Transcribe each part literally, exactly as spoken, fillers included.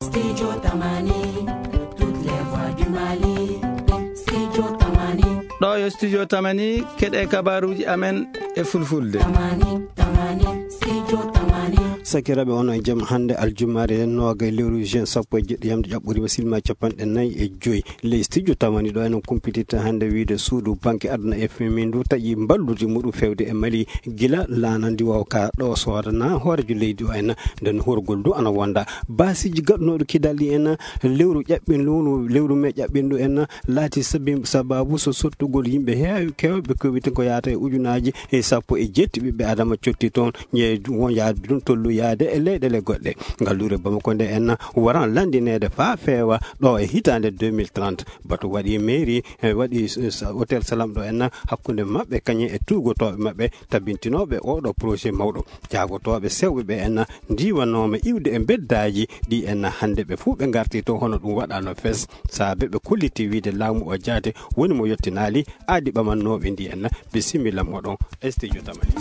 Studio Tamani, toutes les voix du Mali. Studio Tamani. Ɗo yo studio Tamani keɗe kabaruji amen e fulfulde. Tamani, Tamani, Studio Tamani. sakiraɓe on e jaam hande aljumare noga lewru juin sappo e jeɗɗi yamde ƴaɓɓori basilma capanɗe nayyi e joyyi ley studio Tamani ɗo enen kumpititta hande wiide suudu banque aduna F M I ndu taƴi ballude muɗum fewde e Mali gila lanandi waw ka ɗo sodana hoorejo leydi o en nden horgol du ana wonda basiji gaɗunoɗo kidali en lewru ƴaɓɓindu lewru me ƴaɓɓindu en laati sabi sababu so sottugol yimɓe heewi kewɓe ko wiyete ko yaata e ujunaji e sappo e jetti ɓiɓɓe adama cotti toon ñe won yaade ɗum tollu yaade e leyɗele goɗɗe ngallure Bamako nde en waran landinede fa feewa ɗo e hitande deux mille trente bato waɗi mairie waɗi hôtel Salam ɗo en hakkude mabɓe kañe e tugotoɓe mabɓe tabintinoɓe oɗo projet mawɗo jagotoɓe sewɓe ɓe en diwanoma iwde e beddaji ɗi en hande ɓe fuu ɓe garti to hono ɗum waɗano fes saabe ɓe kolliti wiide laamu o jaate woni mo yettinali aadi ɓamannoɓe ndi en bisimilla moɗon e studio Tamani.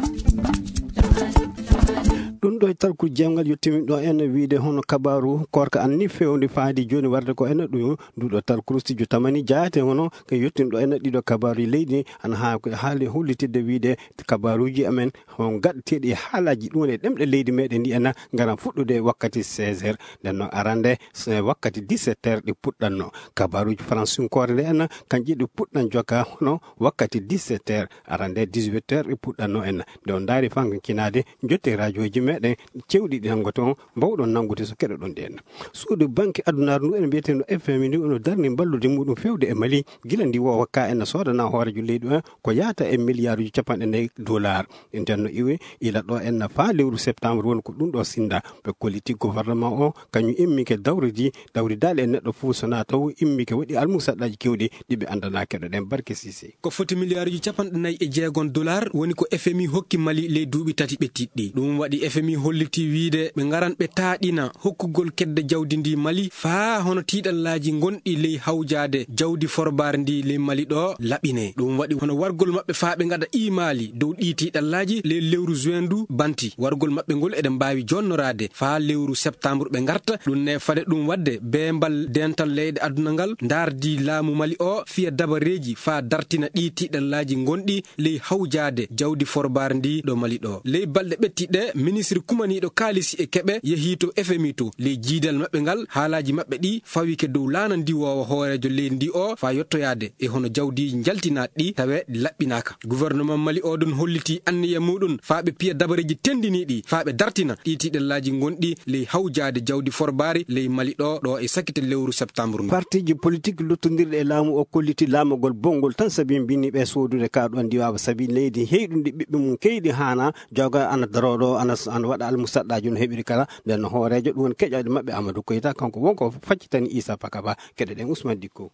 ɗum ɗo tarku jemgal yettimi ɗo en wiide hono kabaru korka anni fewndi faadi joni warde ko en ɗum nduɗo tarku studio Tamani jaate hono ko yettin ɗo en ɗiɗo kabaru leydi ana ha haali hollitidde wiide kabaruji amen hon gaddeteɗi e haalaji ɗum e ɗemɗe leydi meɗen ndi en garan fuɗɗude wakkati seize heures nden no arande wakkati dix-sept heures ɗi puɗɗanno kabaruji francunkore nde en kanƴi ɗi puɗɗan joka hono wakkati dix-sept heures arande dix-huit heures ɗi puɗɗanno en nde on daari fanka kinade jotte radio ji meɗen cewɗi ɗi nango toon mbawɗon nangude so keɗo ɗon ɗen suudu banque adunaru ndu en mbiyeteno F M I ndi ono darni ballude muɗum fewde e Mali gila ndi wowa ka en sodana hoorejo leydi o ko yaata e milliard uji capanɗe nayyi dollar nden no iwi ila ɗo en fa lewru septembre woni ko ɗum ɗo sinda ɓe kolliti gouvernement o kañum immike dawridi dawridali e neɗɗo fuu sona taw immike waɗi almusaɗɗaji kewɗi ɗiɓe andana keɗo ɗen barke Sisé ko foti milliard uji capanɗe nayyi e jeegon dollar woni ko F M I hokki Mali ley duuɓi tati ɓettiɗɗi ɗum waɗi F M I holliti wiide ɓe garan ɓe taaɗina hokkugol kedde jawdi ndi Mali faa hono tiiɗallaji gonɗi ley hawjade jawdi forbare ndi ley Mali ɗo laɓine ɗum waɗi hono wargol mabɓe faa ɓe gaɗa imali dow ɗi tiiɗallaji ley lewru juin ndu banti wargol mabɓe ngol eɗen mbawi jonnorade faa lewru septembre ɓe garta ɗum ne fade ɗum wadde beembal dental leyɗe aduna ngal dardi laamu Mali o fiya dabareji faa dartina ɗi tiiɗallaji gonɗi ley hawjade jawdi forbare ndi ɗo Mali ɗo ley balɗe ɓettiɗe ministre kumaniɗo kaalisi e keɓe yehi to F M I to ley jiidal mabɓe ngal haalaji mabɓe ɗi fawike dow laana ndi wowa hoorejo leydi ndi o fa yettoyade e hono jawdiji jaltinaɗi ɗi tawe laɓɓinaka gouvernement Mali o ɗon holliti anniya muɗum fa ɓe piya dabareji tendiniɗi fa ɓe dartina ɗi tiɗallaji gonɗi ley hawjade jawdi forbari ley Mali ɗo ɗo e sakkite lewru septembre ndu partiji politique luttodirɗe e laamu o kolliti laamugol bongol tan saabi mbini ɓe sodude kaɗo andi wawa saabi leydi heyɗumɗi ɓiɓɓe mum keyɗi hana joga ana daroɗo ana ana waɗa almusaɗɗaji no heeɓiri kala nden hoorejo ɗum woni keƴoɗe mabɓe Amadou Koyta kanko wonko faccitani Issa Pakaba keɗe ɗen Ousmane Dicko.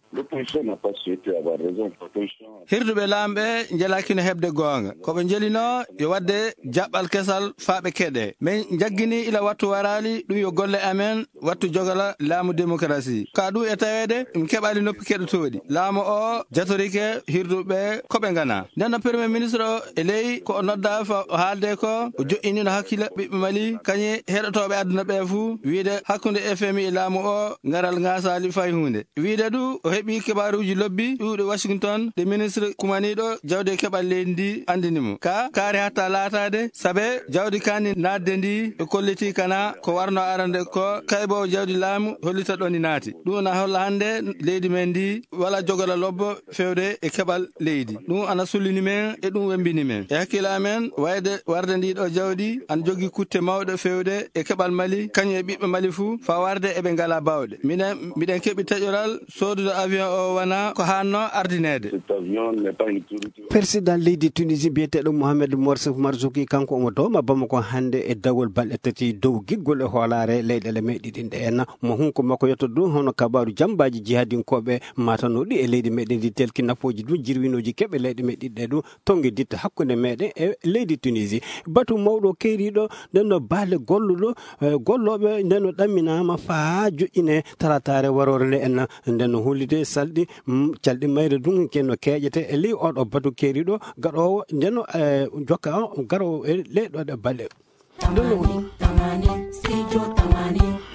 hirduɓe laamɓe jelakino heɓde goonga koɓe jelino yo wadde jaɓɓal kesal faaɓe keɗe min jaggini ila wattu warali ɗum yo golle amen wattu jogala laamu démocratie ka ɗum e tawede mi keɓali noppi keɗotoɗi laamu o jatorike hirduɓe koɓe gana nden no premier ministre o e ley ko o nodda fa o haalde ko o joƴinino hakkille ɓiɓɓe Mali kañi heɗotoɓe aduna ɓe fuu wiide hakkude F M I e laamu o ngaral ngasali fay hunde wiide ɗu o heeɓi kibaruji lobbi ɗuɗe Washington de ministre kumaniɗo jawde keɓal leydi ndi andinimo ka kaari hatta laatade saabe jawdi kandi nadde ndi e kolliti kana ko warno arande ko kaybo jawdi laamu hollita ɗon ni naati ɗum na holla hande leydi men ndi wala jogola lobbo fewde e keɓal leydi ɗum ana sullini men e ɗum wembini men e hakkille amen wayde warde ndiɗo jawdi an jogui kutte mawɗe fewde e keɓal Mali kañum e ɓiɓɓe Mali fuu fa warde eɓe ngala bawɗe minen miɗen keeɓi taƴoral sodude avion o wona ko hanno ardinede. président leydi Tunisie biyeteɗo Mohamed Morsi Marzouki kanko omo dowma Bamako hande e dawol balɗe tati dow giggol e hoolare leyɗele meɗiɗi ɗe en mo hunko makko yetto ɗum hono kabaru jambaji jihadinkoɓe matanoɗi e leydi meɗen ndi telki nafoji ɗum jirwinoji keɓe leyɗe meɗiɗɗe ɗum tongue ditta hakkude meɗen e leydi Tunisie batu mawɗo keyriɗo ndenno baale golluɗo golloɓe ndenno ɗamminama fa joƴine taratare warore nde en ndenno hollide salɗi calɗi mayre ɗum kenno keƴete e ley oɗo batu keyriɗo gaɗowo ndenno jokka garo e leyɗoɗe balle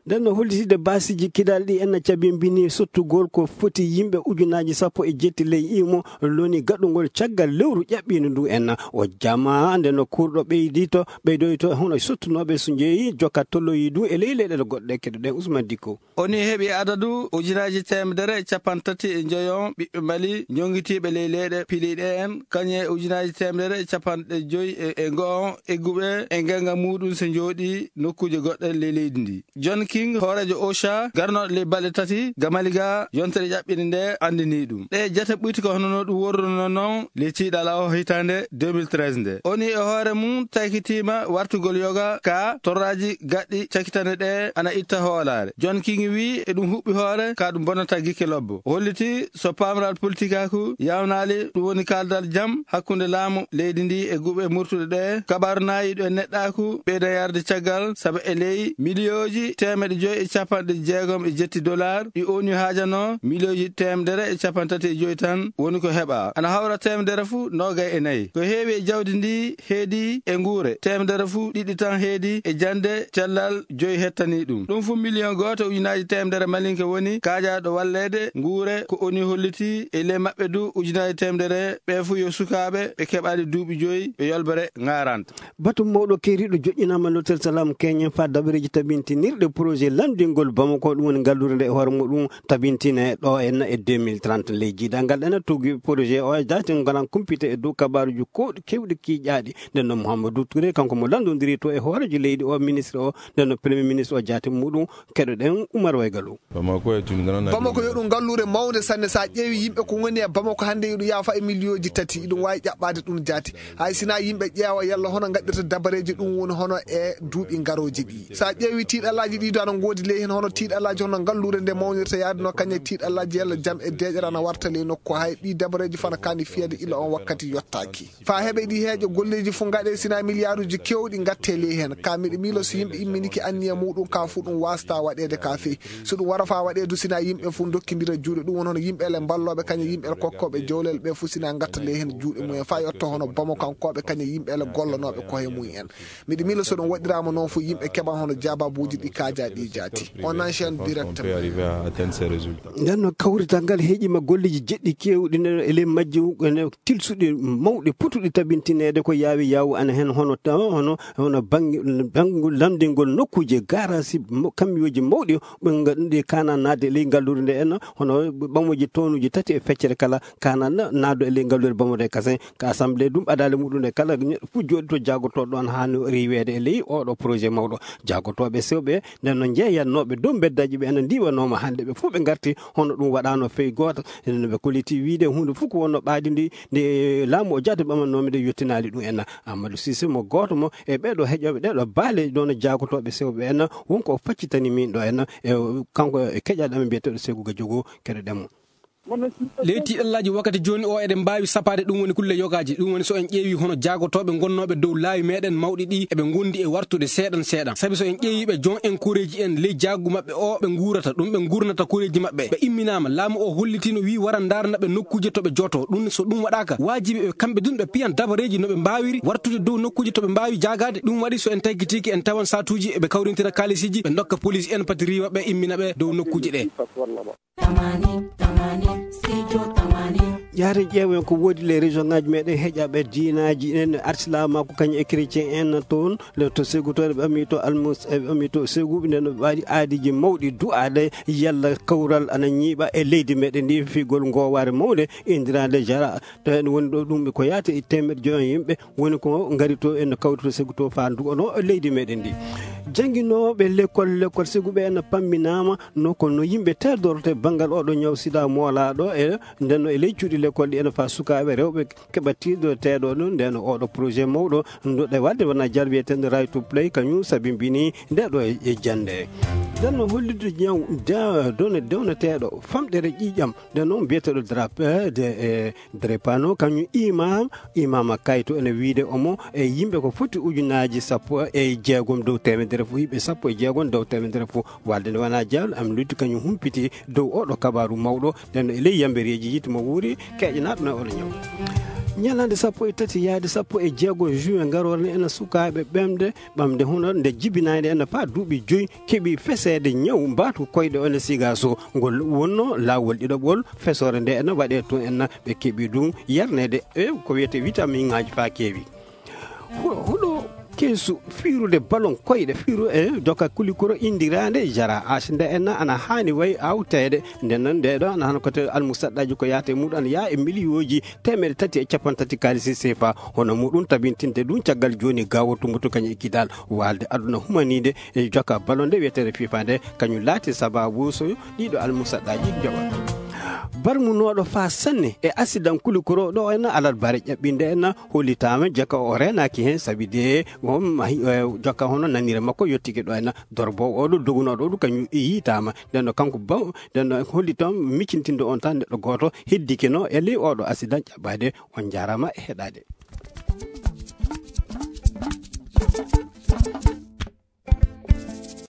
nden no hollitide basiji kidal ɗi en cabimbini sottugol ko foti yimɓe ujunaji sappo e jetti ley imo loni gaɗugol caggal lewru ƴaɓɓino ndu en o jama nden no kurɗo ɓeydi to ɓeydoyi to hono sottunoɓe so jeeyi jokka tolloyi du e ley leyɗele goɗɗe kede ɗen Ousmane Dicko oni heeɓi adadu ujunaji temedere capan tati e joyon ɓiɓɓe Mali jongitiɓe ley leyɗe piliɗe en kañe ujunaji temedere capanɗe joyi e go'on egguɓe e genga muɗum so jooɗi nokkuje goɗɗe ley leydi ndi. John King hoorejo OCHA garnoɗo ley balɗe tati gamaliga yontere ƴaɓɓinde nde andini ɗum ɗe jate ɓuyti ko honono ɗum worruno noon ley tiiɗala o hitande deux mille treize nde oni e hoore mum takitima wartugol yoga ka torraji gaɗɗi cakitane ɗe ana itta hoolare. John King wi e ɗum huɓɓi hoore ka ɗum bonnata gikke lobbo o holliti so pamral politique aku yawnali ɗum woni kaldal jaam hakkunde laamu leydi ndi e guɓe murtuɗe ɗe kabaru nayiɗo e neɗɗaku ɓeyda yarde caggal saabu e ley milioji temeɗe joyi e capanɗe jeegom e jetti dollar ɗi oni haajano milioji temedere e capantati e joyi tan woni ko heɓa ana hawra temedere fuu nogay e nayyi ko heewi e jawdi ndi heedi e nguure temedere fuu ɗiɗi tan heedi e jande cellal joyi hettani ɗum ɗum fu million goto ujunaji temedere malinke woni kaajaɗo wallede nguure ko oni holliti e ley maɓɓe du ujunaji temedere ɓe fu yo sukaɓe ɓe keɓali duuɓi joyi ɓe yolbere garanta batum mawɗo keeriɗo joƴƴinama lotel salam keñen fa dabareji tabintinirɗe projet landingol Bamako ɗum woni gallure nde e hoore muɗum tabintine ɗo en e deux mille trente ley jiida ngal ɗena togui projet o dati galan compité e dow kabaruji kewɗi kewɗi kiiƴaɗi nden noon Mouhamadou Touré kanko mo landodiri to e hooreji leydi o ministre o nden no premier ministre o jaati muɗum keɗoɗen Oumar Waygalou. Bamako yo ɗum gallure mawde sanne sa ƴeewi yimɓe ko woni e Bamako hande iɗum yaafa e millioji tati iɗum wawi ƴaɓɓade ɗum jaati hay sina yimɓe ƴeewa yalla hono gaɗɗirta dabareji ɗum woni hono e duuɓi garoji ɗi sa ƴeewi tiiɗallaji ɗi do ana goodi ley hen hono tiiɗallaji hono gallure nde mawnirta yaade no kañe tiiɗallaji yalla jaam e deƴere ana warta ley nokku hay ɗi dabareji fana kani fiyade ila on wakkati yottaki fa heɓe ɗi heeƴo golleji fu gaɗe sina milliard uji kewɗi gatte ley hen ka miɗo miilo so yimɓe imminiki anniya muɗum ka fu ɗum wasta waɗede ka fewi so ɗum wara fa waɗe du sina yimɓe fu dokkidira juuɗe ɗum woni hono yimɓele balloɓe kañe yimɓele kokkoɓe jowlel ɓe fu sina gatta ley hen juuɗe mumen fa yetto hono Bamakankoɓe kañe yimɓele gollanoɓe koye mumen miɗo miilo so ɗum waɗirama noon fu yimɓe keɓan hono jababuji ɗi kaaja ɗi jaati on enchaîne directement nden no kawrital ngal heeƴima golleji jeɗɗi kewɗi nden ele majji ene tilsuɗi mawɗi putuɗi tabintinede ko yaawi yawu ana hen hono hono hono bangol landingol nokkuje garasi kamyoji mawɗi ɓe gaɗuɗi kana nadde e ley gallure nde en hono ɓamoji tonuji tati e feccere kala kana naddo e ley gallure Bamode Kasen ka assemblé ɗum ɓadale muɗum nde kala neɗɗo fu jooɗi to jagotoɗo ɗon hani riwede e ley oɗo projet mawɗo jagotoɓe sewɓe nden no jeeyannoɓe dow beddaji ɓe ene ndiwanoma hande ɓe fof ɓe garti hono ɗum waɗano fewi goto ene ɓe kolliti wiide hunde fof ko wonno ɓaadi ndi nde laamu o jaade ɓamannomi nde yettinali ɗum en Amadou Cissé mo goto mo e ɓeɗo heeƴoɓe ɗeɗo baale ɗon jagotoɓe sewɓe en wonko faccitani min ɗo en e kanko e keƴaɗo amen mbiyeteɗo Sékou Gadiogo keɗoɗenmo ley tiiɗallaji wakkati joni o eɗen mbawi sapade ɗum woni kulle yogaji ɗum woni so en ƴeewi hono jagotoɓe gonnoɓe dow laawi meɗen mawɗi ɗi eɓe gondi e wartude seeɗan seeɗan saabi so en ƴeewiɓe jon en koreji en ley jaggu mabɓe o ɓe guurata ɗum ɓe gurnata koreji mabɓe ɓe imminama laamu o hollitino wi wara darnaɓe nokkuje toɓe joto ɗum so ɗum waɗaka wajiɓe ɓe kamɓe dun ɓe piyan dabareji noɓe mbawiri wartude dow nokkuje toɓe mbawi jagade ɗum waɗi so en taggitiki en tawan satuji eɓe kawrintira kalisiji ɓe dokka police en pati riwaɓe imminaɓe dow nokkuje ɗe tamani tamani studio tamani yaare ƴeewen ko woodi les région ngaji meɗen heeƴaɓe diinaji en arsilama ko kañum e chrétien en toon le to segutore ɓe ammi to almus ɓe ammi to seguɓe nden ɓe waɗi aadiji mawɗi du'ade yalla kawral ana ñiiɓa e leydi meɗen ndi figol ngoware mawde indirade jara to en woni ɗo ɗum ko yaata e temedde joyi yimɓe woni ko ngari to en kawri to Sékou to fa dugono e leydi meɗen ndi jangguinoɓe l'école l'école Ségoube en pamminama no kono yimɓe terdorte banggal oɗo ñaw sida moolaɗo e ndenno e ley cuuɗi l'école ɗi ene fa sukaɓe rewɓe keɓa tiɗo teɗo ɗum nden oɗo projet mawɗo ɗe wadde wona jar wiyetende right to play kañum sabimbini ndeɗo e jande nden no hollide ñaw done dewneteɗo famɗere ƴiƴam nden noon mbiyeteɗo drape de e drepano kañum imam imama kayto ene wiide omo e yimɓe ko foti ujunaji sappo e jeegom dow temedere fo yimɓe sappo e jeegom dow temedere fo walde nde wona jawle am luddi kañum humpiti dow oɗo kabaru mawɗo nden e ley yambereji yitimo wuuri keƴanaɗo na oɗo ñaw ñalande sappo e tati yaade sappo e jeego juin garorne ena sukaɓe ɓemde ɓamde hono nde jibinade ena fa duuɓi joyi keeɓi fesede ñaw mbatu koyɗe one siga so ngol wonno lawol ɗiɗoɓol fesore nde ena waɗe to enna ɓe keeɓi ɗum yarnede e ko wiyete vitamine ngaji fa keewi huɗo keesu fiirude ballon koyɗe fiiru e joka kulikoro indirande jara asinde enna ana hani way awtede nden noon nde ɗo ana hano kote almusaɗɗaji ko yaate muɗum ana yaa e milliyoji temedde tati e capan tati kalisi sefa hono muɗum tabintinde ɗum caggal joni gawo tumbutu kañum ekkidal walde aduna humanide e joka ballon nde wiyetere fifa nde kañum laati sababu so ɗiɗo almusaɗɗaji joɓa barmunoɗo fa sanne e accident kulikoro ɗo enna alal bare ƴaɓɓinde enna hollitama jaka o renaki hen saabi de jokka hono nanire makko yettike ɗo enna dorbo oɗo dogunoɗo ɗo kañum yitama nden no kanko ba nden no hollitam miccintinde on tan neɗɗo goto heddike no e ley oɗo accident ƴaɓɓade on jarama e heɗade